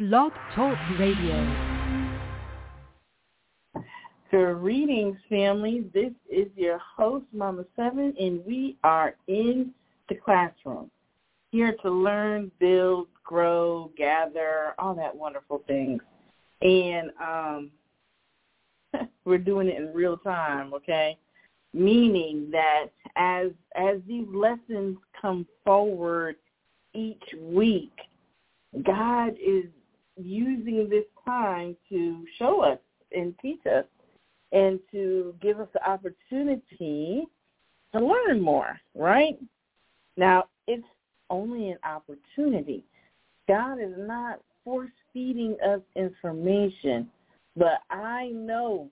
Blog Talk Radio. Greetings, family. This is your host, Mama Seven, and we are in the classroom, here to learn, build, grow, gather, all that wonderful things. And we're doing it in real time, okay? Meaning that as these lessons come forward each week, God is using this time to show us and teach us and to give us the opportunity to learn more, right? Now, it's only an opportunity. God is not force-feeding us information, but I know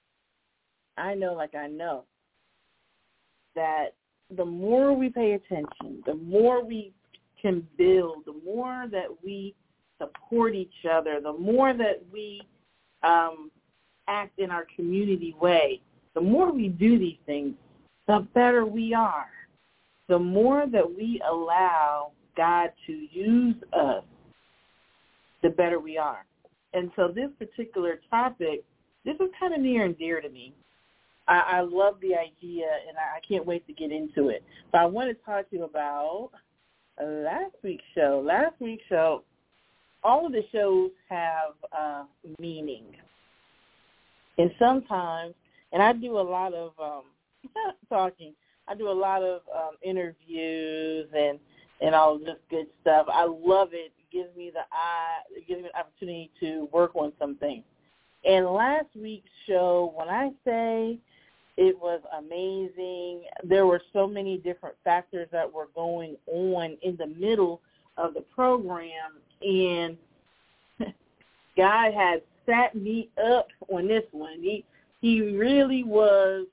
that the more we pay attention, the more we can build, the more that we support each other, the more that we act in our community way, the more we do these things, the better we are. The more that we allow God to use us, the better we are. And so this particular topic, this is kind of near and dear to me. I love the idea, and I can't wait to get into it. But I want to talk to you about last week's show. Last week's show, all of the shows have meaning. And sometimes, and I do a lot of talking, I do a lot of interviews and all this good stuff. I love it. It gives me an opportunity to work on some things. And last week's show, when I say it was amazing, there were so many different factors that were going on in the middle of the program, and God had sat me up on this one. He really was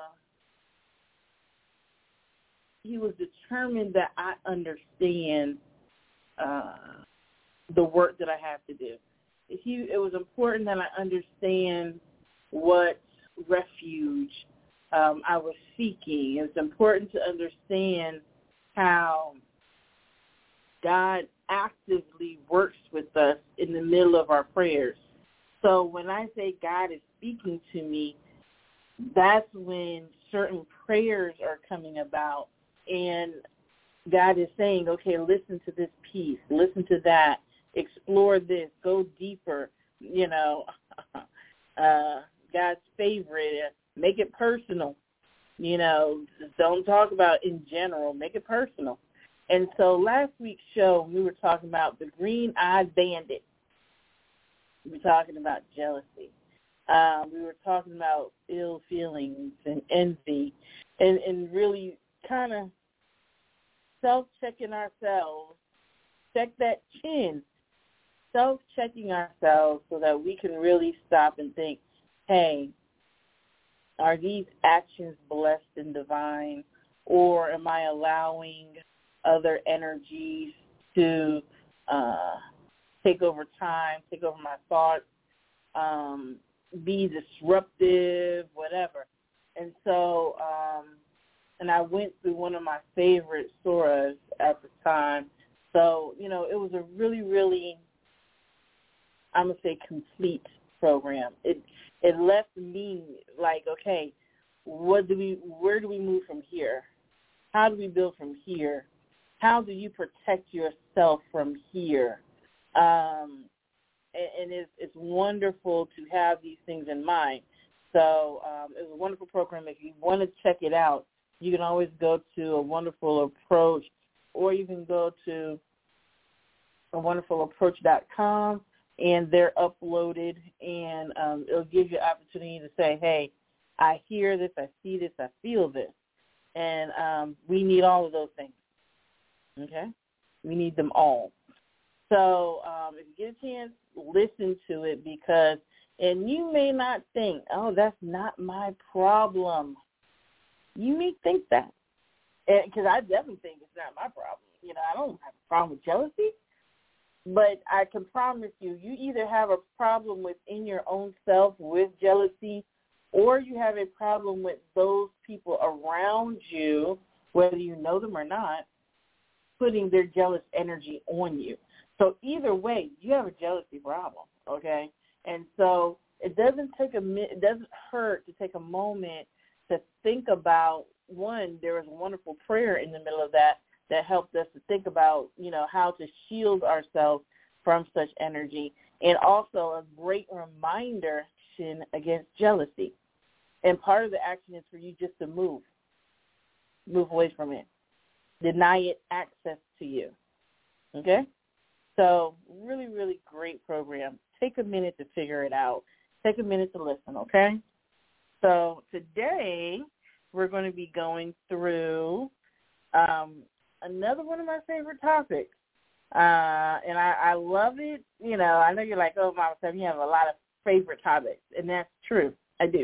he was determined that I understand the work that I have to do. It was important that I understand what refuge I was seeking. It was important to understand how God actively works with us in the middle of our prayers. So when I say God is speaking to me, that's when certain prayers are coming about, and God is saying, okay, listen to this piece, listen to that, explore this, go deeper, God's favorite, make it personal, just don't talk about in general, make it personal. And so last week's show, we were talking about the green-eyed bandit. We were talking about jealousy. We were talking about ill feelings and envy and really kind of self-checking ourselves, check that chin, self-checking ourselves so that we can really stop and think, hey, are these actions blessed and divine, or am I allowing other energies to take over time, take over my thoughts, be disruptive, whatever. And so, and I went through one of my favorite surahs at the time. So, it was a really, really, I'm going to say, complete program. It left me like, okay, where do we move from here? How do we build from here? How do you protect yourself from here? And it's wonderful to have these things in mind. So it was a wonderful program. If you want to check it out, you can always go to A Wonderful Approach, or you can go to awonderfulapproach.com, and they're uploaded, and it'll give you an opportunity to say, hey, I hear this, I see this, I feel this. And we need all of those things, okay? We need them all. So if you get a chance, listen to it and you may not think, oh, that's not my problem. You may think that, because I definitely think it's not my problem. I don't have a problem with jealousy, but I can promise you either have a problem within your own self with jealousy, or you have a problem with those people around you, whether you know them or not, putting their jealous energy on you. So either way, you have a jealousy problem, okay? And so it doesn't hurt to take a moment to think about, one, there was a wonderful prayer in the middle of that helped us to think about, how to shield ourselves from such energy, and also a great reminder against jealousy. And part of the action is for you just to move away from it, deny it access to you, okay? So really, really great program. Take a minute to figure it out. Take a minute to listen, okay? So today we're going to be going through another one of my favorite topics. And I love it. I know you're like, oh, Mama Steph, you have a lot of favorite topics, and that's true. I do.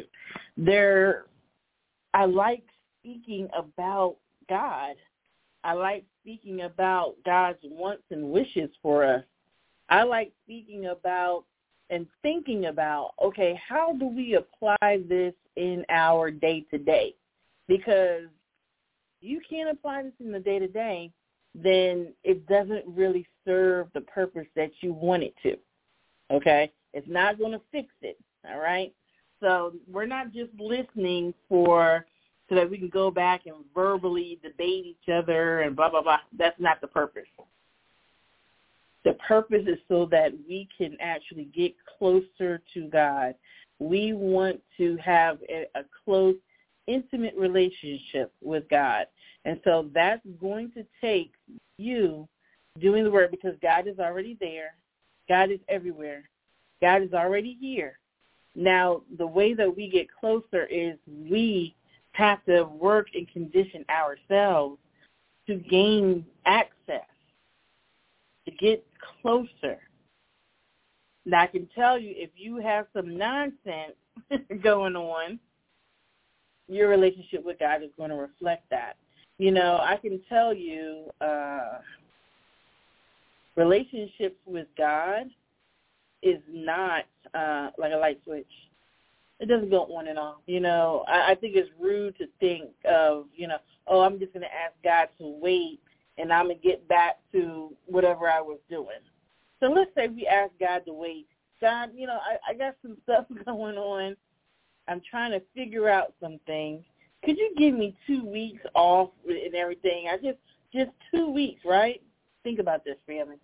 I like speaking about God. I like speaking about God's wants and wishes for us. I like speaking about and thinking about, okay, how do we apply this in our day-to-day? Because you can't apply this in the day-to-day, then it doesn't really serve the purpose that you want it to, okay? It's not going to fix it, all right? So we're not just listening so that we can go back and verbally debate each other and blah, blah, blah. That's not the purpose. The purpose is so that we can actually get closer to God. We want to have a close, intimate relationship with God. And so that's going to take you doing the work, because God is already there. God is everywhere. God is already here. Now, the way that we get closer is we have to work and condition ourselves to gain access, to get closer. Now, I can tell you, if you have some nonsense going on, your relationship with God is going to reflect that. I can tell you, relationships with God is not like a light switch. It doesn't go on and off. I think it's rude to think of, I'm just going to ask God to wait and I'm going to get back to whatever I was doing. So let's say we ask God to wait. God, I got some stuff going on. I'm trying to figure out some things. Could you give me 2 weeks off and everything? Just 2 weeks, right? Think about this, family.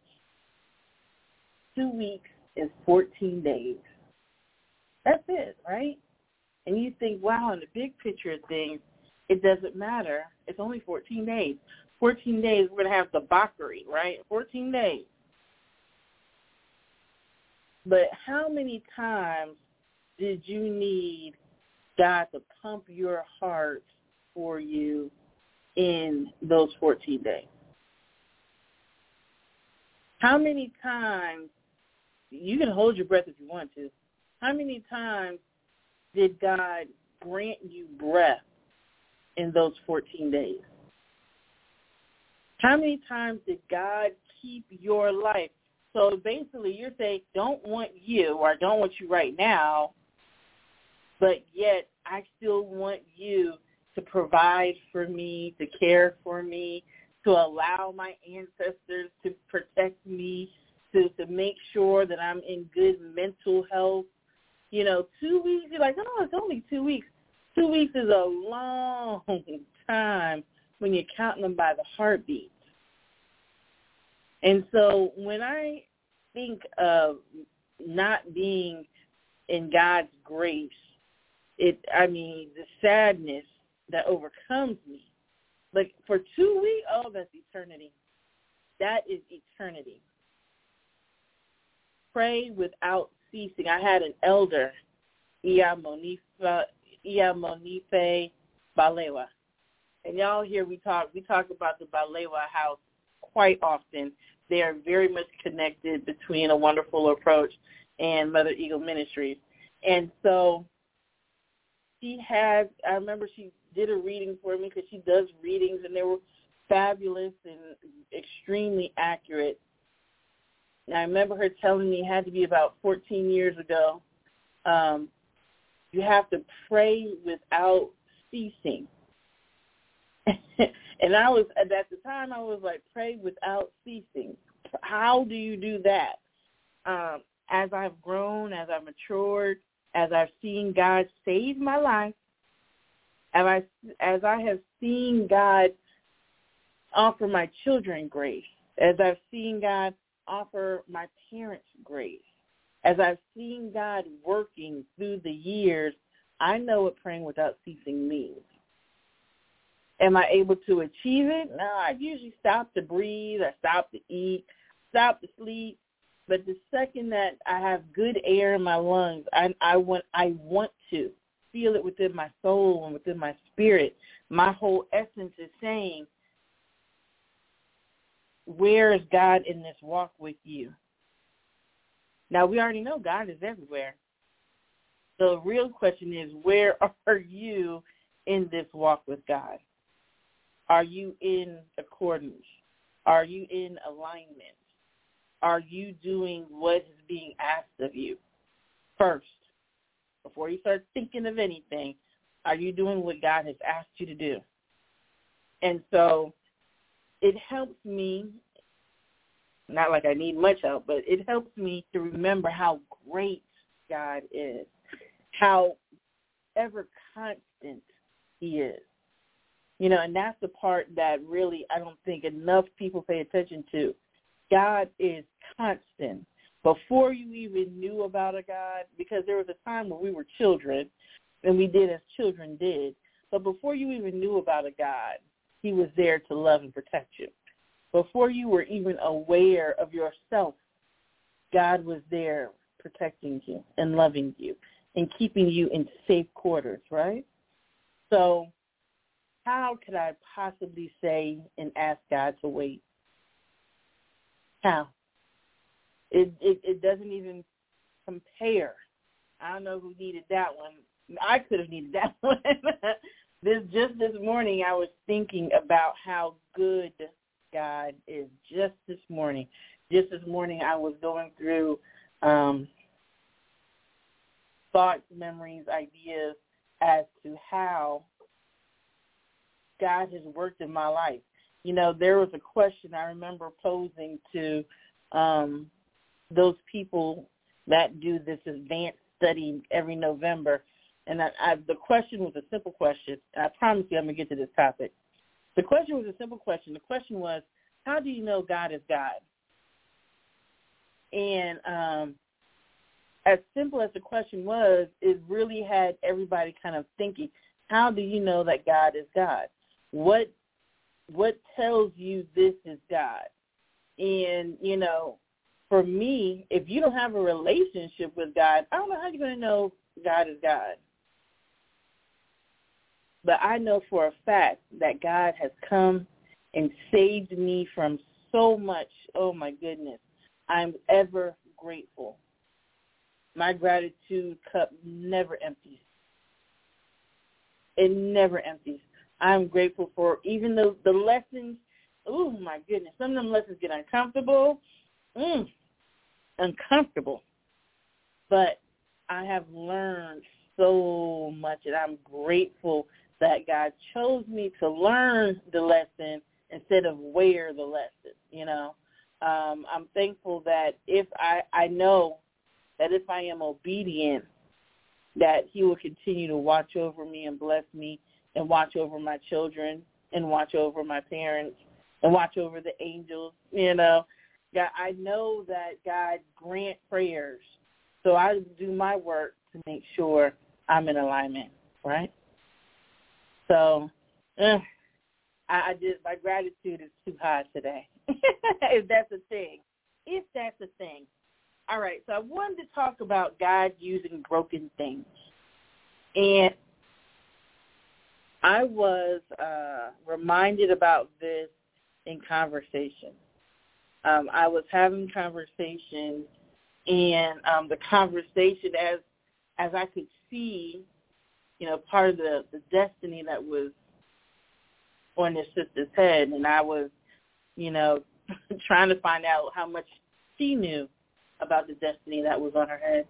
2 weeks is 14 days. That's it, right? And you think, wow, in the big picture of things, it doesn't matter. It's only 14 days. 14 days, we're going to have debauchery, right? 14 days. But how many times did you need God to pump your heart for you in those 14 days? How many times, you can hold your breath if you want to, how many times did God grant you breath in those 14 days? How many times did God keep your life? So basically you're saying, don't want you, or I don't want you right now, but yet I still want you to provide for me, to care for me, to allow my ancestors to protect me, to make sure that I'm in good mental health. 2 weeks, you're like, oh, it's only 2 weeks. 2 weeks is a long time when you're counting them by the heartbeat. And so when I think of not being in God's grace, the sadness that overcomes me. Like for 2 weeks, oh, that's eternity. That is eternity. Pray without ceasing. I had an elder, Ia Monife Balewa. And y'all here we talk about the Balewa house quite often. They are very much connected between A Wonderful Approach and Mother Eagle Ministries. And so I remember she did a reading for me, because she does readings, and they were fabulous and extremely accurate. And I remember her telling me, it had to be about 14 years ago, you have to pray without ceasing. And at the time I was like, pray without ceasing. How do you do that? As I've grown, as I've matured, as I've seen God save my life, as I have seen God offer my children grace, as I've seen God offer my parents grace, as I've seen God working through the years, I know what praying without ceasing means. Am I able to achieve it? No, I usually stop to breathe, I stop to eat, stop to sleep. But the second that I have good air in my lungs, I want to feel it within my soul and within my spirit. My whole essence is saying, where is God in this walk with you? Now, we already know God is everywhere. The real question is, where are you in this walk with God? Are you in accordance? Are you in alignment? Are you doing what is being asked of you? First, before you start thinking of anything, are you doing what God has asked you to do? And so it helps me, not like I need much help, but it helps me to remember how great God is, how ever constant he is. You know, and that's the part that really I don't think enough people pay attention to. God is constant. Before you even knew about a God, because there was a time when we were children and we did as children did, but before you even knew about a God, he was there to love and protect you. Before you were even aware of yourself, God was there protecting you and loving you and keeping you in safe quarters, right? So how could I possibly say and ask God to wait? How? It doesn't even compare. I don't know who needed that one. I could have needed that one. This morning I was thinking about how good God is. Just this morning I was going through thoughts, memories, ideas as to how God has worked in my life. You know, there was a question I remember posing to those people that do this advanced study every November. And the question was a simple question. I promise you I'm going to get to this topic. The question was a simple question. The question was, how do you know God is God? And as simple as the question was, it really had everybody kind of thinking, how do you know that God is God? What tells you this is God? And, you know, for me, if you don't have a relationship with God, I don't know how you're going to know God is God. But I know for a fact that God has come and saved me from so much. Oh, my goodness. I'm ever grateful. My gratitude cup never empties. It never empties. I'm grateful for even the lessons. Oh, my goodness. Some of them lessons get uncomfortable. Uncomfortable. But I have learned so much, and I'm grateful that God chose me to learn the lesson instead of wear the lesson, you know. I'm thankful that if I know that if I am obedient, that he will continue to watch over me and bless me and watch over my children and watch over my parents and watch over the angels, you know. God, I know that God grant prayers, so I do my work to make sure I'm in alignment, right? So my gratitude is too high today, if that's a thing. If that's a thing. All right, so I wanted to talk about God using broken things. And I was reminded about this in conversation. I was having conversation, and the conversation, as I could see, you know, part of the destiny that was on this sister's head, and I was, you know, trying to find out how much she knew about the destiny that was on her head.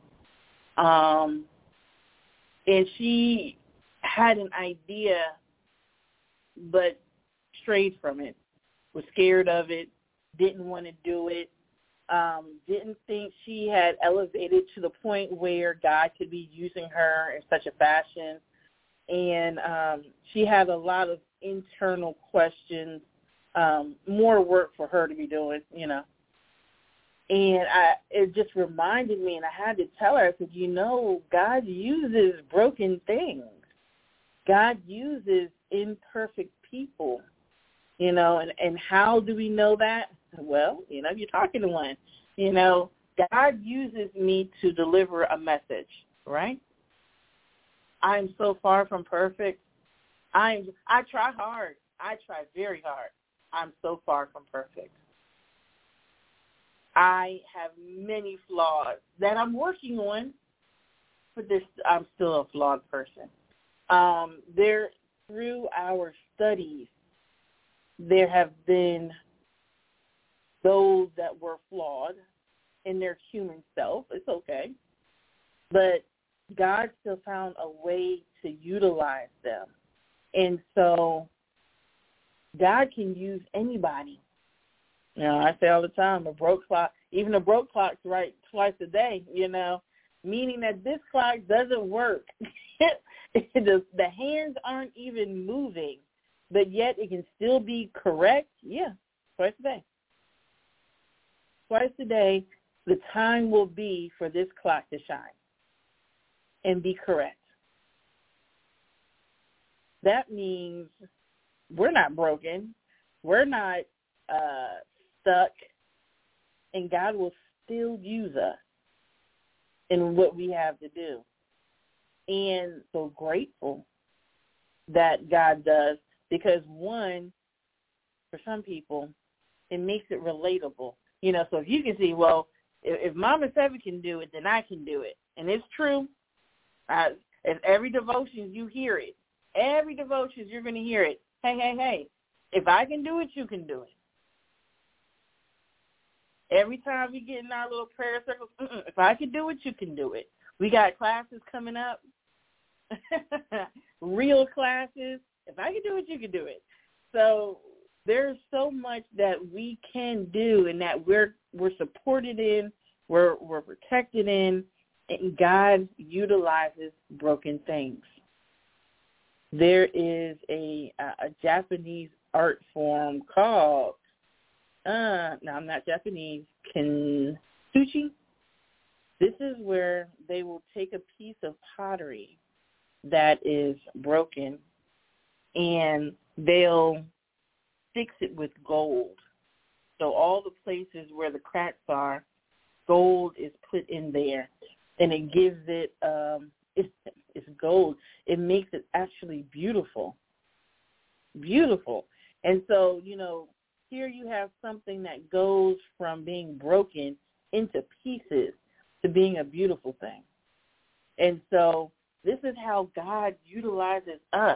And she had an idea, but strayed from it, was scared of it, didn't want to do it, didn't think she had elevated to the point where God could be using her in such a fashion. And she had a lot of internal questions, more work for her to be doing, you know. And it just reminded me, and I had to tell her, I said, you know, God uses broken things. God uses imperfect people, you know, and how do we know that? Well, you know, you're talking to one. You know, God uses me to deliver a message, right? I'm so far from perfect. I try hard. I try very hard. I'm so far from perfect. I have many flaws that I'm working on, but I'm still a flawed person. Through our studies, there have been those that were flawed in their human self. It's okay. But God still found a way to utilize them. And so God can use anybody. You know, I say all the time, even a broke clock's right twice a day, you know, meaning that this clock doesn't work. The hands aren't even moving, but yet it can still be correct. Yeah, twice a day. Twice a day, the time will be for this clock to shine and be correct. That means we're not broken. We're not stuck, and God will still use us in what we have to do. And so grateful that God does, because one, for some people, it makes it relatable. You know, so if you can see, well, if Mama Seven can do it, then I can do it. And it's true. If every devotion you hear it. Every devotion you're going to hear it. Hey, if I can do it, you can do it. Every time we get in our little prayer circles, if I can do it, you can do it. We got classes coming up, real classes. If I can do it, you can do it. So there's so much that we can do and that we're supported in, we're protected in, and God utilizes broken things. There is a Japanese art form called, no, I'm not Japanese, kintsugi. This is where they will take a piece of pottery that is broken and they'll fix it with gold. So all the places where the cracks are, gold is put in there, and it gives it, it's gold. It makes it actually beautiful. Beautiful. And so, you know, here you have something that goes from being broken into pieces to being a beautiful thing. And so this is how God utilizes us.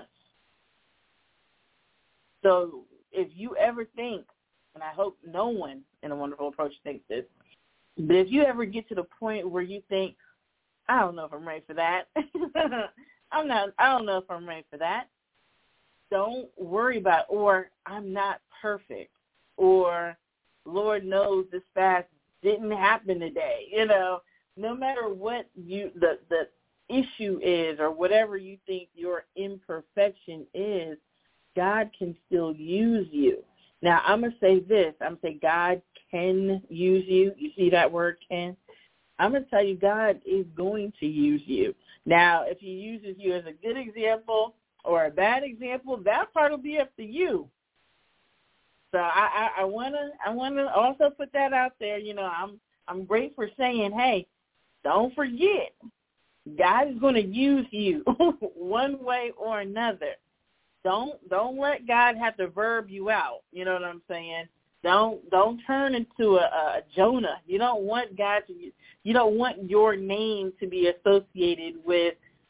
So if you ever think, and I hope no one in A Wonderful Approach thinks this, but if you ever get to the point where you think, I don't know if I'm ready for that. I don't know if I'm ready for that. Don't worry about it. Or I'm not perfect. Or Lord knows this fast didn't happen today. You know, no matter what the issue is or whatever you think your imperfection is, God can still use you. Now, I'm going to say this. I'm going to say God can use you. You see that word, can? I'm going to tell you, God is going to use you. Now, if he uses you as a good example or a bad example, that part will be up to you. So I want to also put that out there. You know, I'm great for saying, hey, don't forget, God is going to use you one way or another. Don't let God have to verb you out. You know what I'm saying? Don't turn into a Jonah. You don't want you don't want your name to be associated with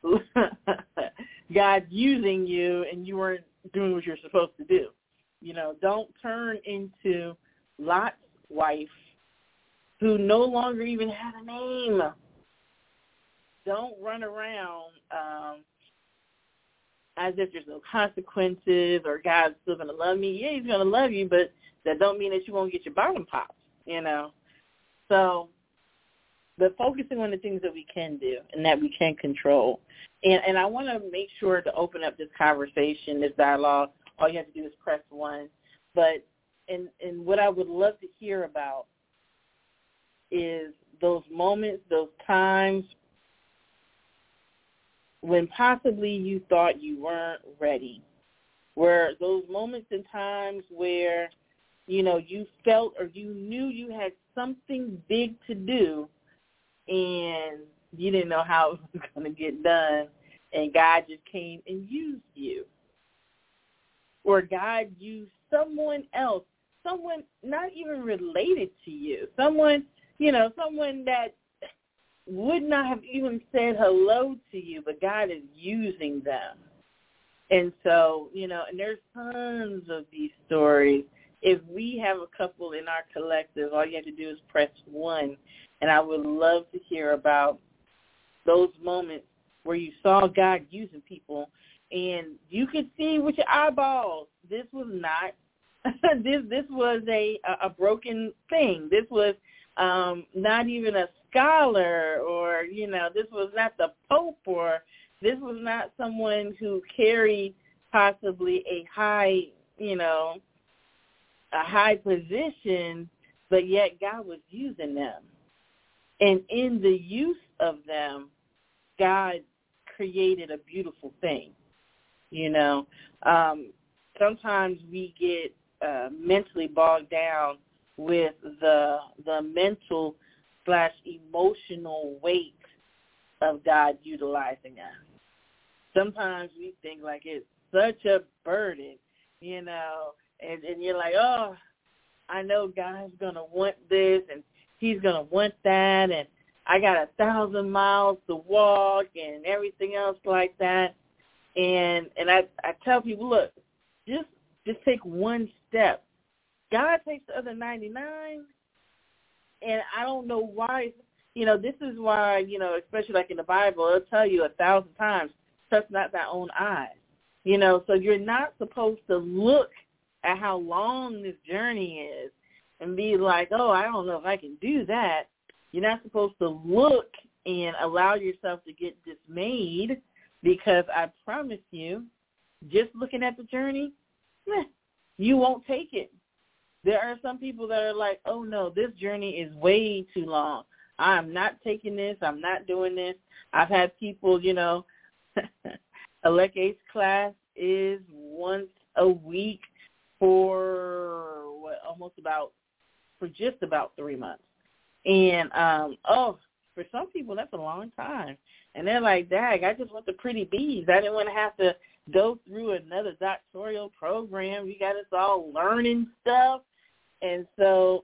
God using you and you weren't doing what you're supposed to do. You know, don't turn into Lot's wife who no longer even had a name. Don't run around as if there's no consequences or God's still going to love me. Yeah, he's going to love you, but that don't mean that you won't get your bottom popped, you know. So, but focusing on the things that we can do and that we can control. And I want to make sure to open up this conversation, this dialogue. All you have to do is press 1. But and what I would love to hear about is those moments, those times when possibly you thought you weren't ready, where those moments and times where, you know, you felt or you knew you had something big to do and you didn't know how it was going to get done, and God just came and used you. Or God used someone else, someone not even related to you, someone, you know, someone that would not have even said hello to you, but God is using them. And so, you know, and there's tons of these stories. If we have a couple in our collective, all you have to do is press 1. And I would love to hear about those moments where you saw God using people and you could see with your eyeballs, this was not, this was a broken thing. This was not even a scholar, or, you know, this was not the Pope, or this was not someone who carried possibly a high, you know, a high position, but yet God was using them. And in the use of them, God created a beautiful thing, you know. Sometimes we get mentally bogged down with the mental/emotional weight of God utilizing us. Sometimes we think like it's such a burden, you know, and you're like, oh, I know God's going to want this and he's going to want that, and I got 1,000 miles to walk and everything else like that. And I tell people, look, just take one step. God takes the other 99, and I don't know why. You know, this is why, you know, especially like in the Bible, it'll tell you 1,000 times, trust not thy own eyes. You know, so you're not supposed to look at how long this journey is and be like, oh, I don't know if I can do that. You're not supposed to look and allow yourself to get dismayed, because I promise you, just looking at the journey, you won't take it. There are some people that are like, oh, no, this journey is way too long. I'm not taking this. I'm not doing this. I've had people, you know, Elect Ace class is once a week for just about 3 months. And, for some people, that's a long time. And they're like, dag, I just want the pretty bees. I didn't want to have to go through another doctoral program. You got us all learning stuff. And so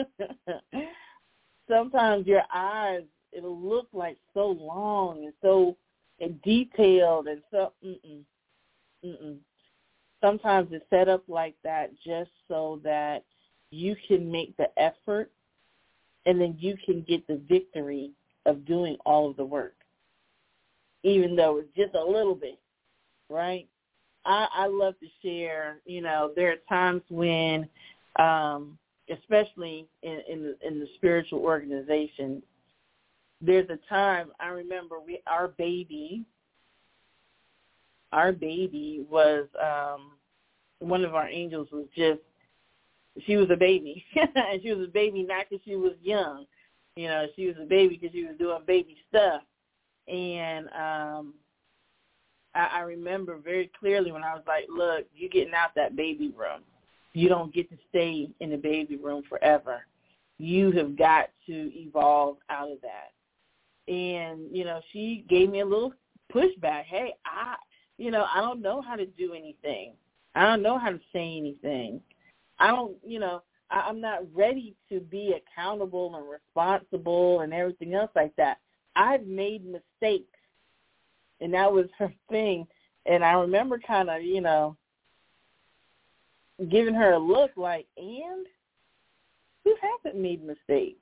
sometimes your eyes, it'll look like so long and so detailed and so, Sometimes it's set up like that just so that you can make the effort and then you can get the victory of doing all of the work, even though it's just a little bit, right? I love to share, you know, there are times when, especially in the spiritual organization, there's a time, I remember our baby was, one of our angels was just, she was a baby. And she was a baby not because she was young. You know, she was a baby because she was doing baby stuff. And I remember very clearly when I was like, look, you're getting out that baby room. You don't get to stay in the baby room forever. You have got to evolve out of that. And, you know, she gave me a little pushback. Hey, I don't know how to do anything. I don't know how to say anything. I'm not ready to be accountable and responsible and everything else like that. I've made mistakes. And that was her thing. And I remember kind of, you know, giving her a look like, and who hasn't made mistakes?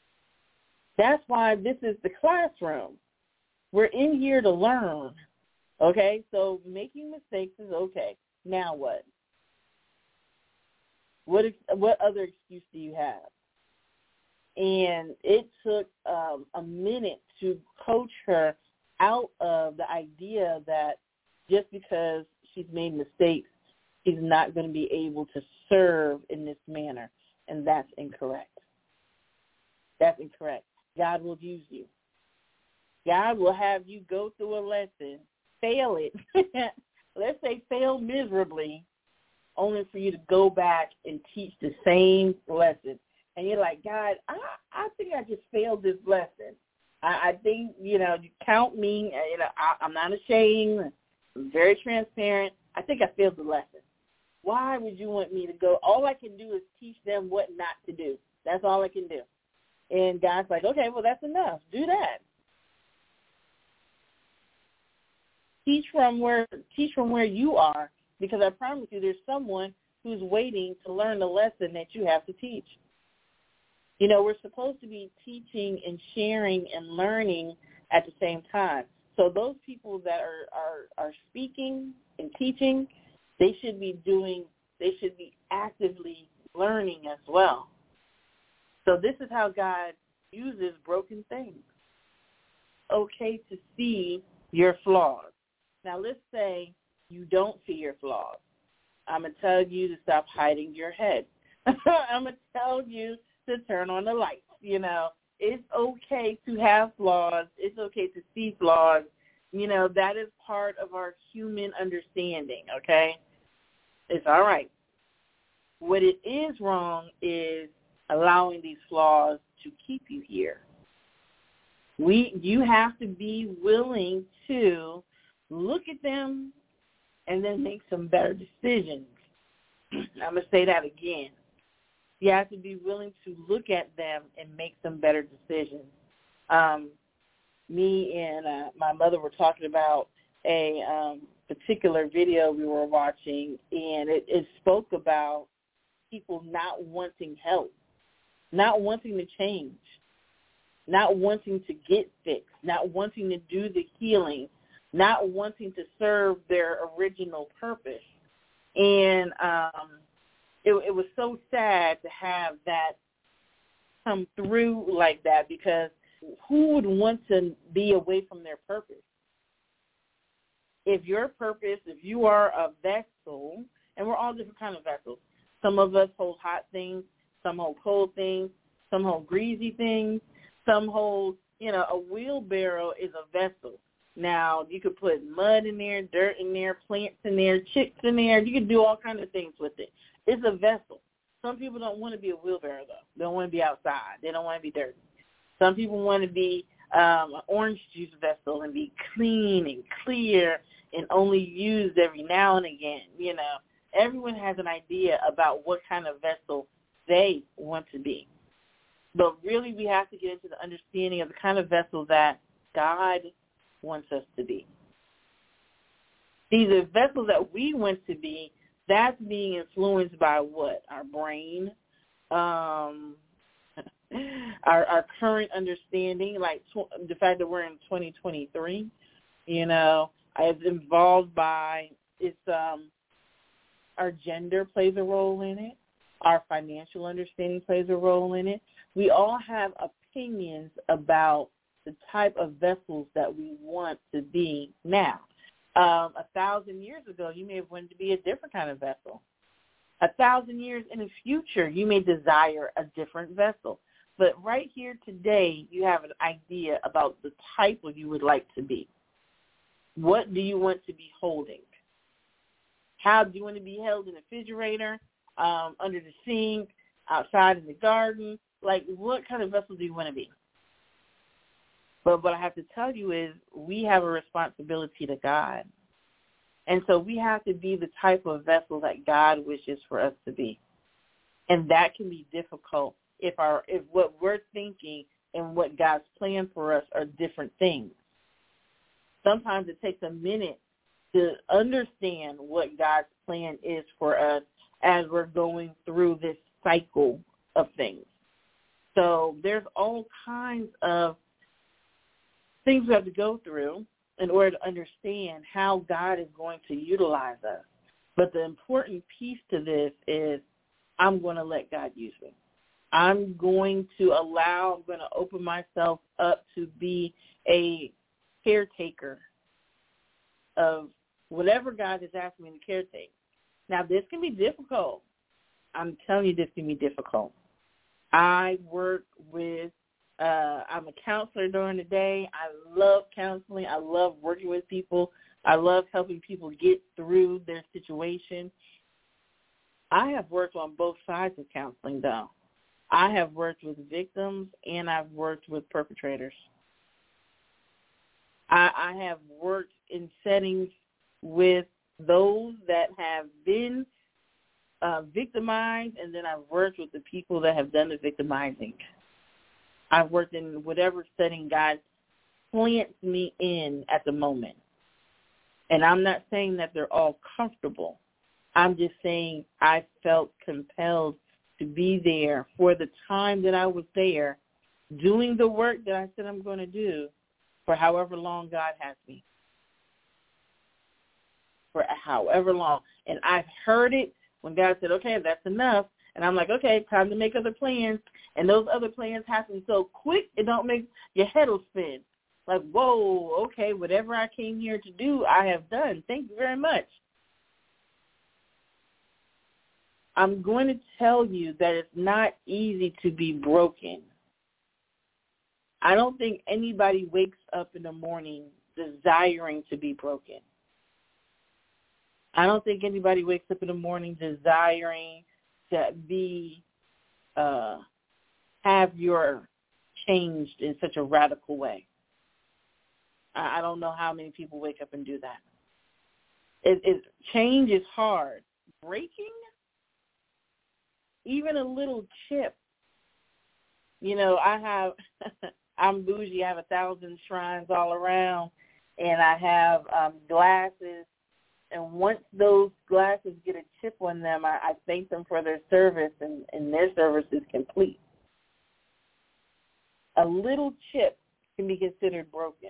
That's why this is the classroom. We're in here to learn. Okay, so making mistakes is okay. Now what? What other excuse do you have? And it took a minute to coach her out of the idea that just because she's made mistakes, she's not going to be able to serve in this manner. And that's incorrect. That's incorrect. God will use you. God will have you go through a lesson, fail it. Let's say fail miserably, only for you to go back and teach the same lesson. And you're like, God, I think I just failed this lesson. I think, you count me. I'm not ashamed. I'm very transparent. I think I failed the lesson. Why would you want me to go? All I can do is teach them what not to do. That's all I can do. And God's like, okay, well, that's enough. Do that. Teach from where you are, because I promise you there's someone who's waiting to learn the lesson that you have to teach. We're supposed to be teaching and sharing and learning at the same time. So those people that are speaking and teaching, they should be actively learning as well. So this is how God uses broken things. Okay to see your flaws. Now let's say you don't see your flaws. I'm going to tell you to stop hiding your head. I'm going to tell you to turn on the lights. It's okay to have flaws. It's okay to see flaws. That is part of our human understanding, okay? It's all right. What it is wrong is allowing these flaws to keep you here. You have to be willing to look at them and then make some better decisions. I'm going to say that again. You have to be willing to look at them and make some better decisions. Me and my mother were talking about a particular video we were watching, and it spoke about people not wanting help, not wanting to change, not wanting to get fixed, not wanting to do the healing, not wanting to serve their original purpose. And it was so sad to have that come through like that, because who would want to be away from their purpose? If your purpose, if you are a vessel, and we're all different kinds of vessels. Some of us hold hot things, some hold cold things, some hold greasy things, some hold, a wheelbarrow is a vessel. Now, you could put mud in there, dirt in there, plants in there, chicks in there. You can do all kinds of things with it. It's a vessel. Some people don't want to be a wheelbarrow, though. They don't want to be outside. They don't want to be dirty. Some people want to be an orange juice vessel and be clean and clear and only used every now and again. Everyone has an idea about what kind of vessel they want to be. But really, we have to get into the understanding of the kind of vessel that God wants us to be. These are vessels that we want to be. That's being influenced by what? Our brain, our current understanding, like the fact that we're in 2023. It's involved by our gender plays a role in it. Our financial understanding plays a role in it. We all have opinions about the type of vessels that we want to be now. 1,000 years ago, you may have wanted to be a different kind of vessel. 1,000 years in the future, you may desire a different vessel. But right here today, you have an idea about the type of you would like to be. What do you want to be holding? How do you want to be held in the refrigerator, under the sink, outside in the garden? Like, what kind of vessel do you want to be? But what I have to tell you is we have a responsibility to God. And so we have to be the type of vessel that God wishes for us to be. And that can be difficult if what we're thinking and what God's plan for us are different things. Sometimes it takes a minute to understand what God's plan is for us as we're going through this cycle of things. So there's all kinds of things we have to go through in order to understand how God is going to utilize us. But the important piece to this is I'm going to let God use me. I'm going to open myself up to be a caretaker of whatever God has asked me to caretake. Now, this can be difficult. I'm telling you, this can be difficult. I work with, I'm a counselor during the day. I love counseling. I love working with people. I love helping people get through their situation. I have worked on both sides of counseling, though. I have worked with victims and I've worked with perpetrators. I have worked in settings with those that have been victimized, and then I've worked with the people that have done the victimizing. I've worked in whatever setting God plants me in at the moment. And I'm not saying that they're all comfortable. I'm just saying I felt compelled to be there for the time that I was there, doing the work that I said I'm going to do for however long God has me. For however long. And I've heard it when God said, okay, that's enough. And I'm like, okay, time to make other plans. And those other plans happen so quick, it don't make your head will spin. Like, whoa, okay, whatever I came here to do, I have done. Thank you very much. I'm going to tell you that it's not easy to be broken. I don't think anybody wakes up in the morning desiring to be broken. I don't think anybody wakes up in the morning desiring to be, have your changed in such a radical way. I don't know how many people wake up and do that. Change is hard. Breaking, even a little chip. You know, I'm bougie. I have 1,000 shrines all around, and I have glasses. And once those glasses get a chip on them, I thank them for their service, and their service is complete. A little chip can be considered broken.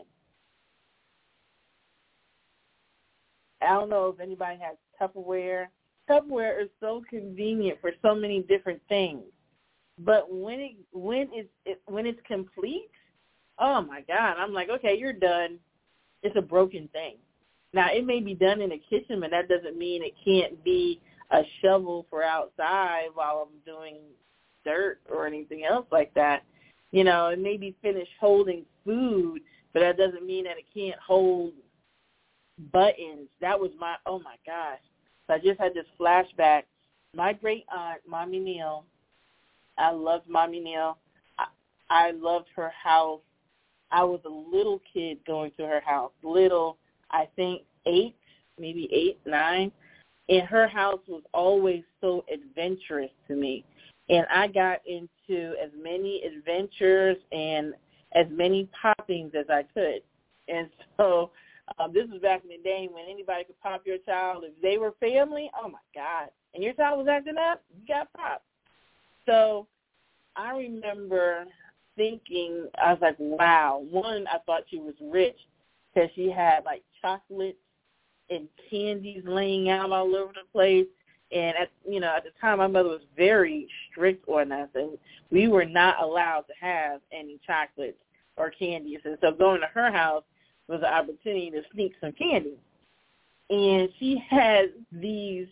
I don't know if anybody has Tupperware. Tupperware is so convenient for so many different things. But when it's complete, oh, my God, I'm like, okay, you're done. It's a broken thing. Now, it may be done in the kitchen, but that doesn't mean it can't be a shovel for outside while I'm doing dirt or anything else like that. You know, it may be finished holding food, but that doesn't mean that it can't hold buttons. That was oh, my gosh. So I just had this flashback. My great-aunt, Mommy Neal, I loved Mommy Neal. I loved her house. I was a little kid going to her house, little, I think 8, 9. And her house was always so adventurous to me. And I got into as many adventures and as many poppings as I could. And so this was back in the day when anybody could pop your child. If they were family, oh, my God. And your child was acting up, you got popped. So I remember thinking, I was like, wow. One, I thought she was rich because she had, like, chocolates and candies laying out all over the place. And, at the time, my mother was very strict on us, and we were not allowed to have any chocolates or candies. And so going to her house was an opportunity to sneak some candy. And she had these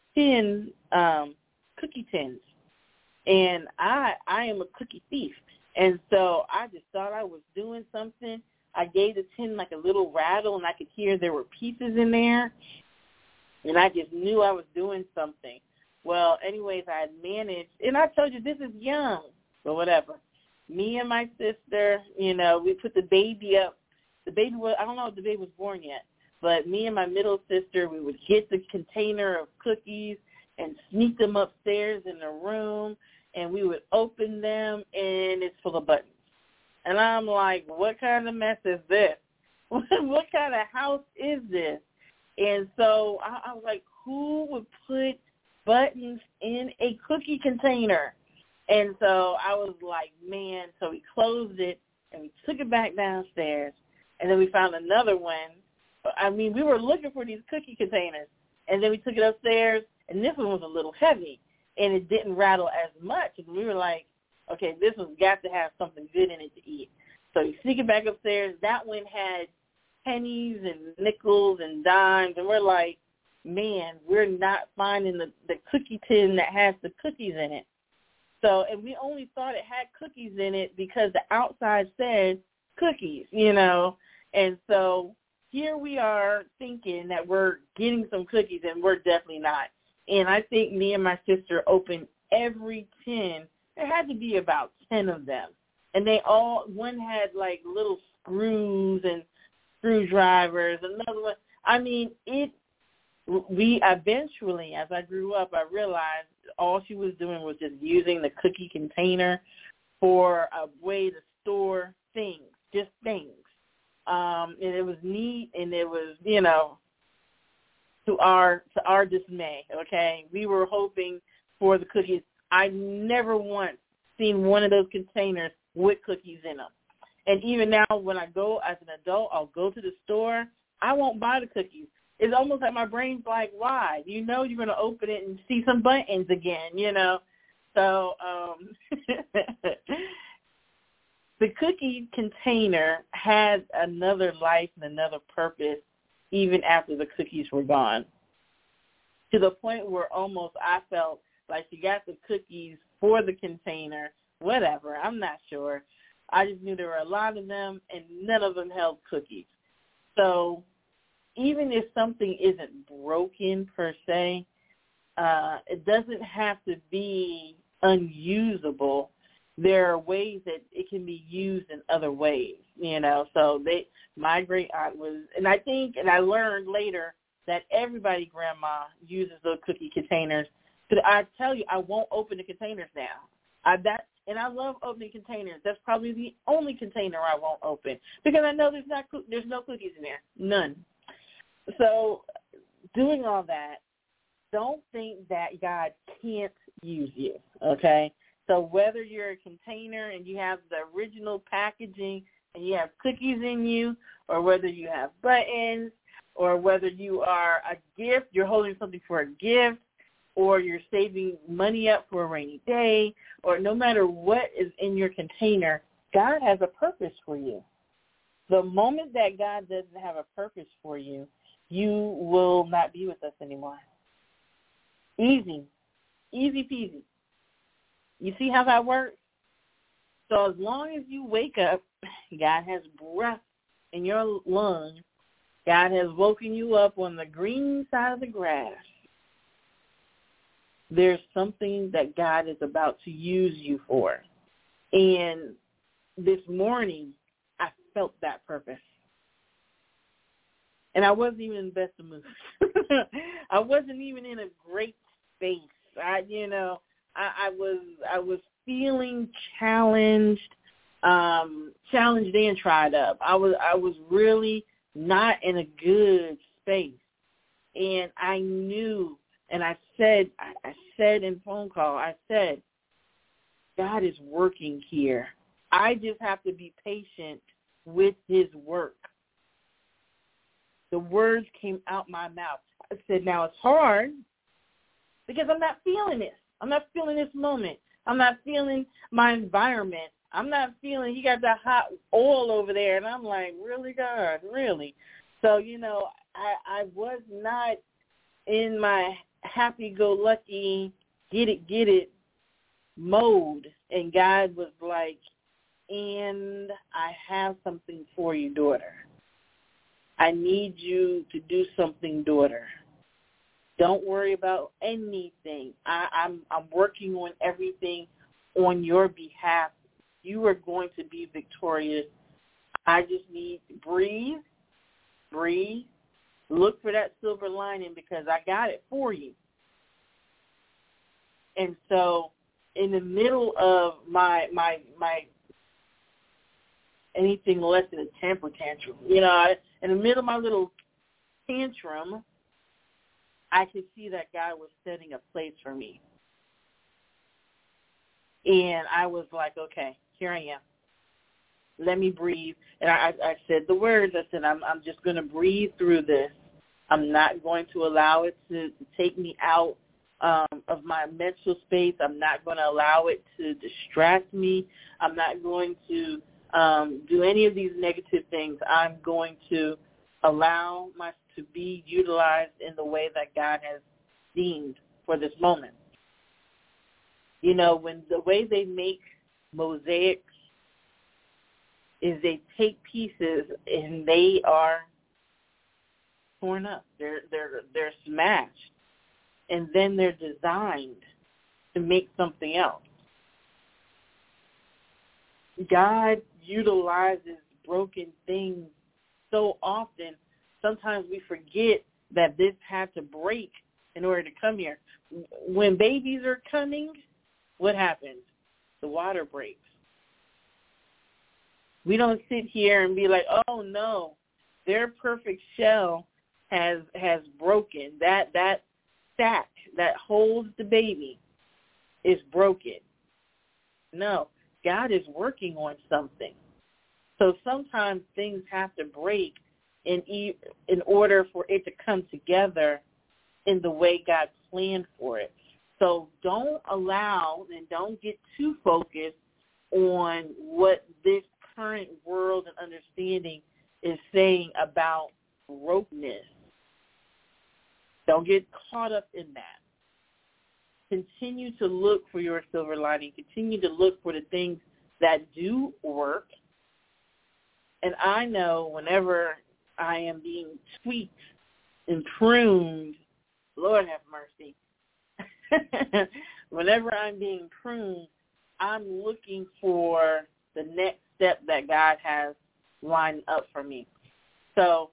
cookie tins. And I am a cookie thief. And so I just thought I was doing something. I gave the tin like a little rattle, and I could hear there were pieces in there. And I just knew I was doing something. Well, anyways, I had managed, and I told you this is young, but whatever. Me and my sister, we put the baby up. The baby was, I don't know if the baby was born yet, but me and my middle sister, we would get the container of cookies and sneak them upstairs in the room, and we would open them, and it's full of buttons. And I'm like, what kind of mess is this? What kind of house is this? And so I was like, who would put buttons in a cookie container? And so I was like, man, so we closed it, and we took it back downstairs, And then we found another one. I mean, we were looking for these cookie containers, and then we took it upstairs, and this one was a little heavy, and it didn't rattle as much. And we were like, okay, this one's got to have something good in it to eat. So you sneak it back upstairs. That one had pennies and nickels and dimes, and we're like, man, we're not finding the cookie tin that has the cookies in it. So, and we only thought it had cookies in it because the outside said cookies, you know. And so here we are thinking that we're getting some cookies, and we're definitely not. And I think me and my sister opened every tin. There had to be about 10 of them. And they all, one had like little screws and screwdrivers, another one. I mean, we eventually, as I grew up, I realized all she was doing was just using the cookie container for a way to store things, just things. And it was neat, and it was, you know, to our dismay, okay? We were hoping for the cookies. I never once seen one of those containers with cookies in them. And even now when I go as an adult, I'll go to the store, I won't buy the cookies. It's almost like my brain's like, why? You know you're going to open it and see some buttons again, you know. So the cookie container had another life and another purpose even after the cookies were gone, to the point where almost I felt like she got the cookies for the container, whatever, I'm not sure. I just knew there were a lot of them, and none of them held cookies. So even if something isn't broken per se, it doesn't have to be unusable. There are ways that it can be used in other ways, you know. So my great aunt was, and I think, and I learned later that everybody, grandma, uses those cookie containers. But I tell you, I won't open the containers now. And I love opening containers. That's probably the only container I won't open because I know there's no cookies in there, none. So doing all that, don't think that God can't use you, okay? So whether you're a container and you have the original packaging and you have cookies in you, or whether you have buttons, or whether you are a gift, you're holding something for a gift, or you're saving money up for a rainy day, or no matter what is in your container, God has a purpose for you. The moment that God doesn't have a purpose for you, you will not be with us anymore. Easy peasy. You see how that works? So as long as you wake up, God has breath in your lungs. God has woken you up on the green side of the grass. There's something that God is about to use you for. And this morning, I felt that purpose. And I wasn't even in the best of moods. I wasn't even in a great space. I was feeling challenged and tried up. I was really not in a good space. And I knew, and I said in phone call, I said, God is working here. I just have to be patient with his work. The words came out my mouth. I said, now it's hard because I'm not feeling this. I'm not feeling this moment. I'm not feeling my environment. I'm not feeling, you got that hot oil over there. And I'm like, really, God, really? So, I was not in my happy-go-lucky, get it mode. And God was like, and I have something for you, daughter. I need you to do something, daughter. Don't worry about anything. I'm working on everything on your behalf. You are going to be victorious. I just need to breathe, look for that silver lining because I got it for you. And so in the middle of my anything less than a temper tantrum, in the middle of my little tantrum, I could see that God was setting a place for me. And I was like, okay, here I am. let me breathe. And I said the words. I said, I'm just going to breathe through this. I'm not going to allow it to take me out of my mental space. I'm not going to allow it to distract me. I'm not going to do any of these negative things. I'm going to allow to be utilized in the way that God has deemed for this moment. You know, when the way they make mosaics is they take pieces and they are torn up. They're smashed, and then they're designed to make something else. God utilizes broken things so often. Sometimes we forget that this had to break in order to come here. When babies are coming, what happens? The water breaks. We don't sit here and be like, oh no, their perfect shell has broken. That sack that holds the baby is broken. No, God is working on something. So sometimes things have to break in order for it to come together in the way God planned for it. So don't allow and don't get too focused on what this current world and understanding is saying about brokenness. Don't get caught up in that. Continue to look for your silver lining. Continue to look for the things that do work. And I know whenever I am being tweaked and pruned, Lord have mercy, whenever I'm being pruned, I'm looking for the next step that God has lined up for me. So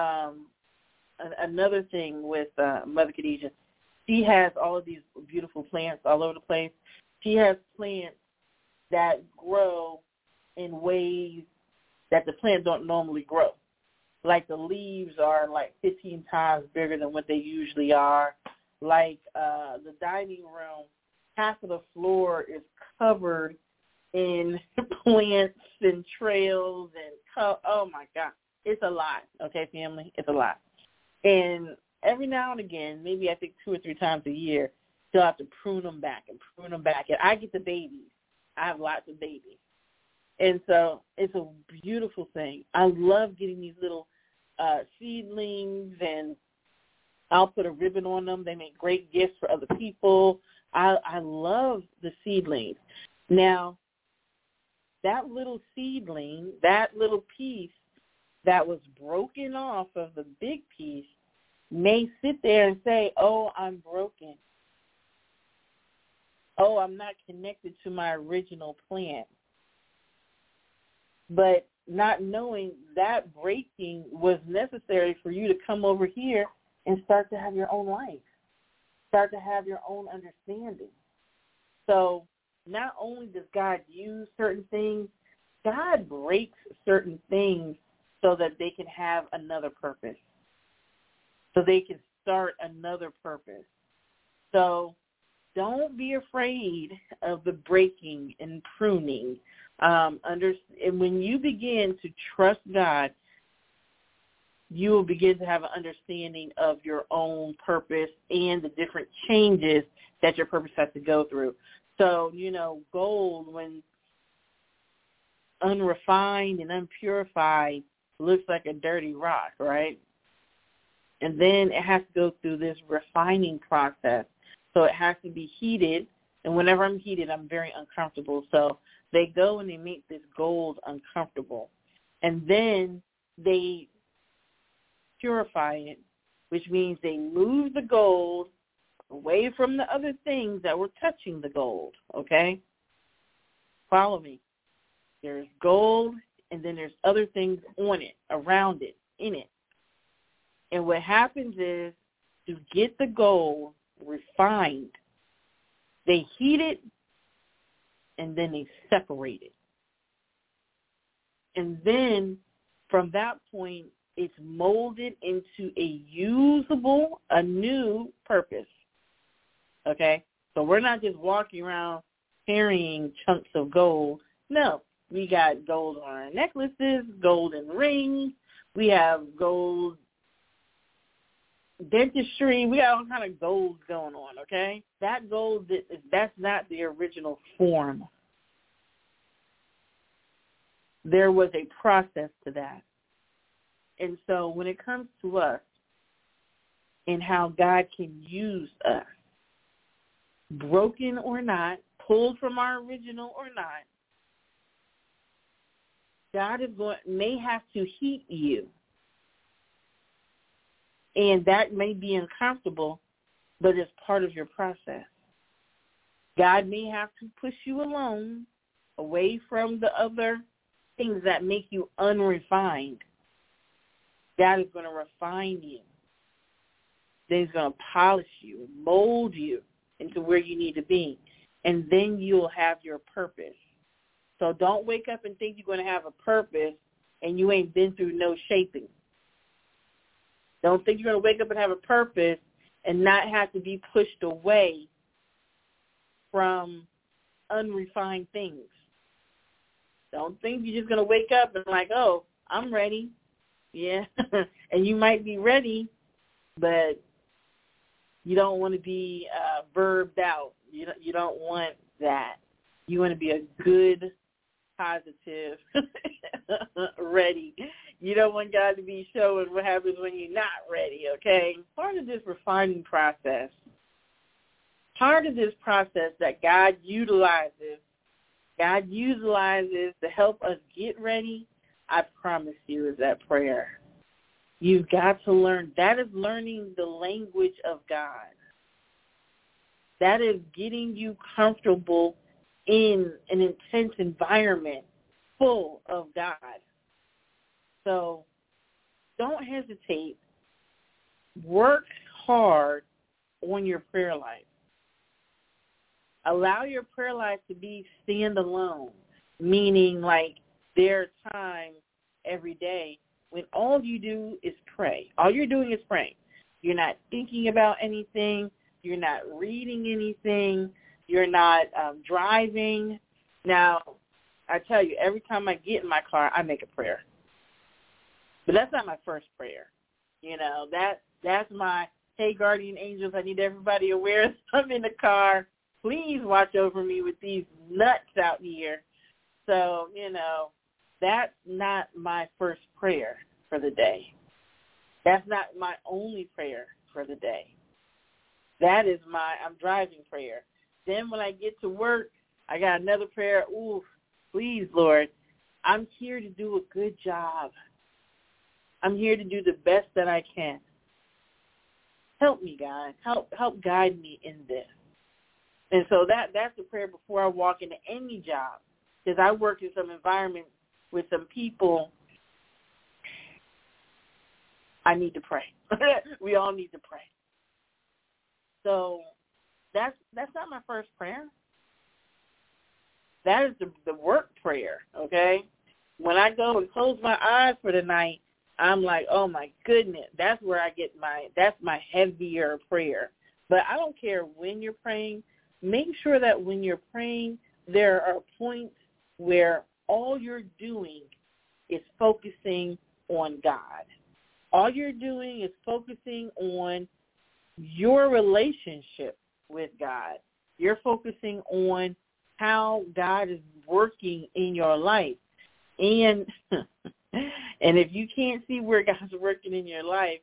another thing with Mother Khadijah, she has all of these beautiful plants all over the place. She has plants that grow in ways that the plants don't normally grow. Like the leaves are like 15 times bigger than what they usually are. Like the dining room, half of the floor is covered in plants and trails and oh my God, it's a lot. Okay, family, it's a lot. And every now and again, maybe I think 2 or 3 times a year, she'll have to prune them back. And I get the babies. I have lots of babies. And so it's a beautiful thing. I love getting these little seedlings, and I'll put a ribbon on them. They make great gifts for other people. I love the seedlings. Now, that little seedling, that little piece that was broken off of the big piece may sit there and say, oh, I'm broken. Oh, I'm not connected to my original plan. But not knowing that breaking was necessary for you to come over here and start to have your own life, start to have your own understanding. So not only does God use certain things, God breaks certain things so that they can have another purpose, so they can start another purpose. So don't be afraid of the breaking and pruning. And when you begin to trust God, you will begin to have an understanding of your own purpose and the different changes that your purpose has to go through. So, gold, when unrefined and unpurified, looks like a dirty rock, right? And then it has to go through this refining process. So it has to be heated, and whenever I'm heated, I'm very uncomfortable. So they go and they make this gold uncomfortable. And then they purify it, which means they move the gold away from the other things that were touching the gold, okay? Follow me. There's gold, and then there's other things on it, around it, in it. And what happens is, to get the gold refined, they heat it, and then they separate it. And then from that point, it's molded into a new purpose. Okay? So we're not just walking around carrying chunks of gold. No, We got gold on our necklaces, golden rings. We have gold dentistry. We got all kind of golds going on, okay? That gold, that's not the original form. There was a process to that. And so when it comes to us and how God can use us, broken or not, pulled from our original or not, God may have to heat you. And that may be uncomfortable, but it's part of your process. God may have to push you alone, away from the other things that make you unrefined. God is going to refine you. Then he's going to polish you, mold you into where you need to be. And then you'll have your purpose. So don't wake up and think you're going to have a purpose and you ain't been through no shaping. Don't think you're going to wake up and have a purpose and not have to be pushed away from unrefined things. Don't think you're just going to wake up and like, oh, I'm ready. Yeah. And you might be ready, but you don't want to be verbed out. You don't want that. You want to be a good, positive, ready. You don't want God to be showing what happens when you're not ready, okay? Part of this refining process, that God utilizes to help us get ready, I promise you, is that prayer. You've got to learn. That is learning the language of God. That is getting you comfortable in an intense environment full of God. So don't hesitate. Work hard on your prayer life. Allow your prayer life to be standalone, meaning like there are times every day when all you do is pray. All you're doing is praying. You're not thinking about anything. You're not reading anything. You're not driving. Now, I tell you, every time I get in my car, I make a prayer. But that's not my first prayer. You know, that's my, hey, guardian angels, I need everybody aware that I'm in the car. Please watch over me with these nuts out here. So, you know, that's not my first prayer for the day. That's not my only prayer for the day. That is my I'm driving prayer. Then when I get to work, I got another prayer. Ooh, please, Lord, I'm here to do a good job. I'm here to do the best that I can. Help me, God. Help guide me in this. And so that's the prayer before I walk into any job, because I work in some environments with some people. I need to pray. We all need to pray. So that's not my first prayer. That is the work prayer, okay? When I go and close my eyes for the night, I'm like, oh, my goodness, that's where I get that's my heavier prayer. But I don't care when you're praying. Make sure that when you're praying, there are points where all you're doing is focusing on God. All you're doing is focusing on your relationship with God. You're focusing on how God is working in your life. And if you can't see where God's working in your life,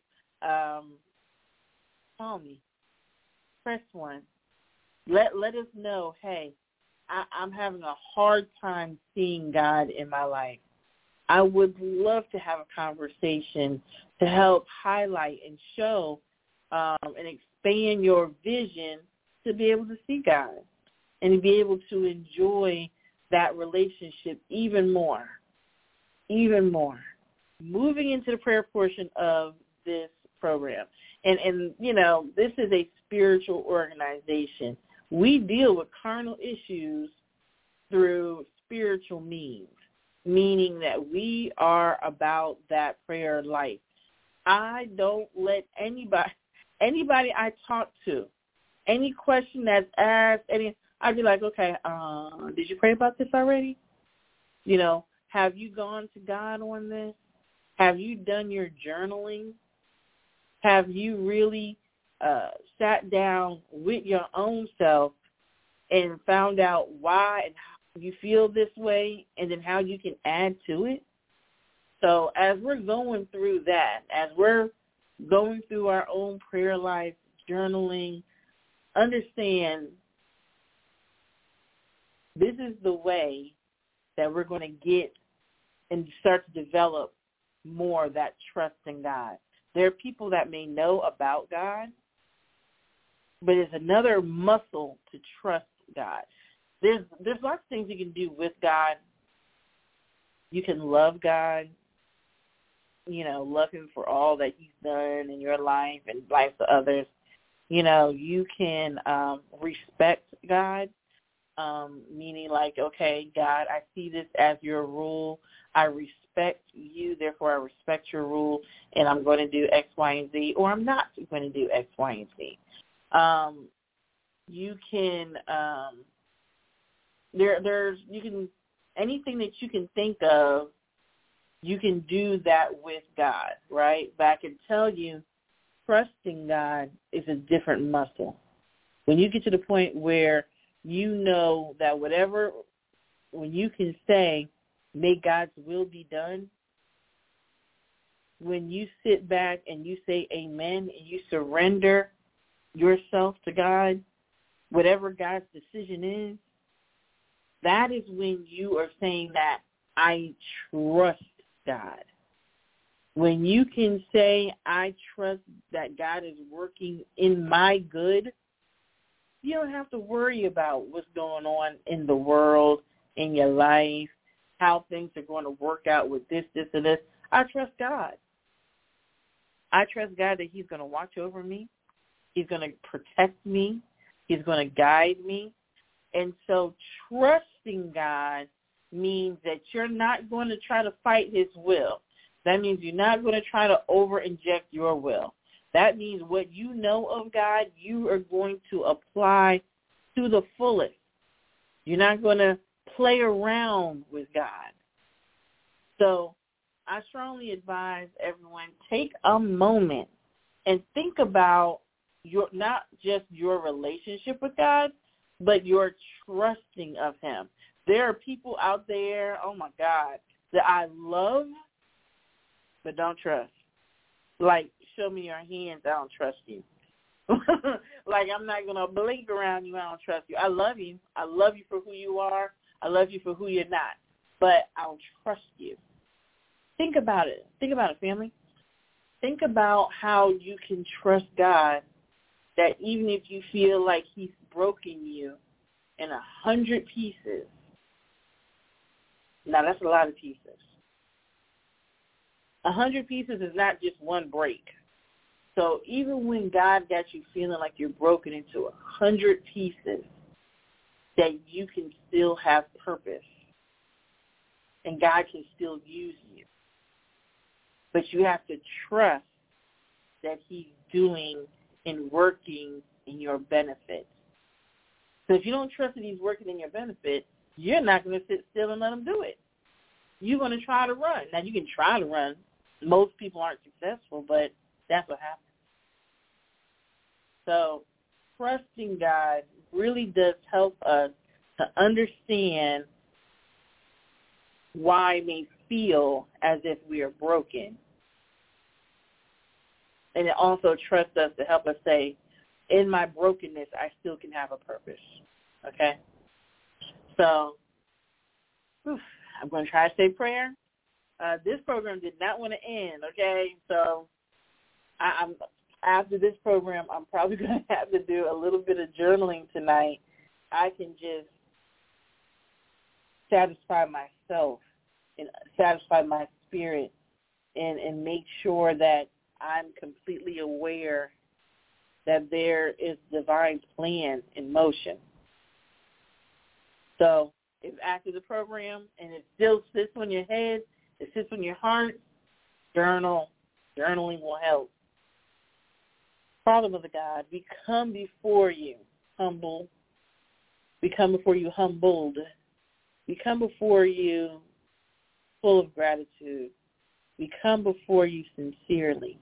call me. Press 1. Let us know, hey, I'm having a hard time seeing God in my life. I would love to have a conversation to help highlight and show and expand your vision to be able to see God and to be able to enjoy that relationship even more. Even more. Moving into the prayer portion of this program. And you know, this is a spiritual organization. We deal with carnal issues through spiritual means, meaning that we are about that prayer life. I don't let anybody I talk to, any question that's asked, I'd be like, okay, did you pray about this already? Have you gone to God on this? Have you done your journaling? Have you really sat down with your own self and found out why and how you feel this way, and then how you can add to it? So as we're going through that, as we're going through our own prayer life, journaling, understand this is the way that we're going to get and start to develop more of that trust in God. There are people that may know about God, but it's another muscle to trust God. There's lots of things you can do with God. You can love God, love him for all that he's done in your life and life of others. You can respect God, meaning like, okay, God, I see this as your rule. I respect you, therefore I respect your rule, and I'm going to do X, Y, and Z, or I'm not going to do X, Y, and Z. You can, anything that you can think of, you can do that with God, right? But I can tell you, trusting God is a different muscle. When you get to the point where you know that when you can say, may God's will be done, when you sit back and you say amen and you surrender yourself to God, whatever God's decision is, that is when you are saying that I trust God. When you can say, I trust that God is working in my good, you don't have to worry about what's going on in the world, in your life, how things are going to work out with this, and this. I trust God. I trust God that he's going to watch over me. He's going to protect me. He's going to guide me. And so trusting God means that you're not going to try to fight his will. That means you're not going to try to over-inject your will. That means what you know of God, you are going to apply to the fullest. You're not going to play around with God. So I strongly advise everyone, take a moment and think about not just your relationship with God, but your trusting of him. There are people out there, oh my God, that I love but don't trust. Like, show me your hands, I don't trust you. Like, I'm not going to blink around you, I don't trust you. I love you. I love you for who you are. I love you for who you're not. But I don't trust you. Think about it. Think about it, family. Think about how you can trust God, that even if you feel like he's broken you in 100 pieces. Now, that's a lot of pieces. 100 pieces is not just one break. So even when God got you feeling like you're broken into 100 pieces, that you can still have purpose and God can still use you. But you have to trust that he's doing and working in your benefit. So if you don't trust that he's working in your benefit, you're not going to sit still and let him do it. You're going to try to run. Now, you can try to run. Most people aren't successful, but that's what happens. So trusting God really does help us to understand why it may feel as if we are broken. And it also trusts us to help us say, in my brokenness, I still can have a purpose. Okay? So I'm going to try to say prayer. This program did not want to end, okay? So I'm after this program, I'm probably going to have to do a little bit of journaling tonight. I can just satisfy myself and satisfy my spirit and make sure that I'm completely aware that there is divine plan in motion. So if after the program and it still sits on your head, it sits on your heart, journal. Journaling will help. Father, Mother God, we come before you humble. We come before you humbled. We come before you full of gratitude. We come before you sincerely.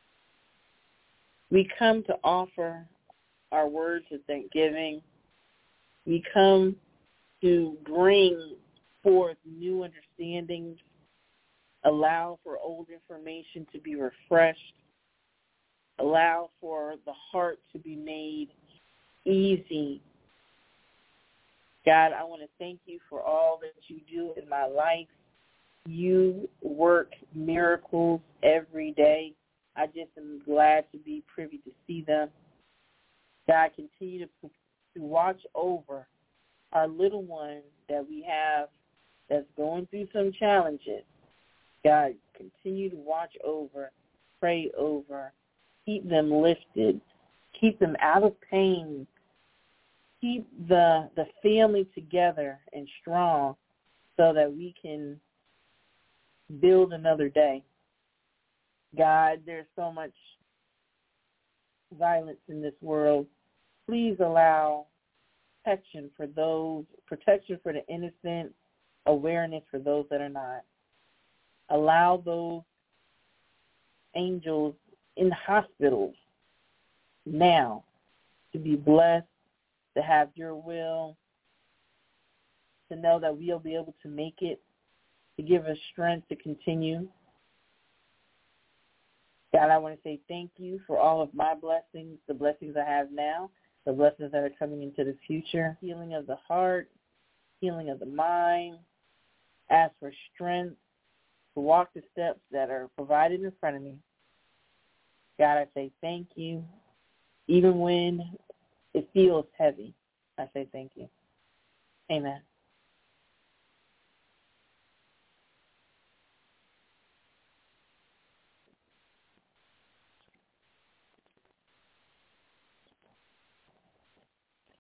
We come to offer our words of thanksgiving. We come to bring forth new understandings, allow for old information to be refreshed, allow for the heart to be made easy. God, I want to thank you for all that you do in my life. You work miracles every day. I just am glad to be privy to see them. God, continue to watch over our little one that we have that's going through some challenges. God, continue to watch over, pray over, keep them lifted, keep them out of pain, keep the family together and strong so that we can build another day. God, there's so much violence in this world. Please allow protection for the innocent, awareness for those that are not. Allow those angels in hospitals now to be blessed, to have your will, to know that we'll be able to make it, to give us strength to continue. God, I want to say thank you for all of my blessings, the blessings I have now, the blessings that are coming into the future, healing of the heart, healing of the mind. Ask for strength to walk the steps that are provided in front of me. God, I say thank you. Even when it feels heavy, I say thank you. Amen.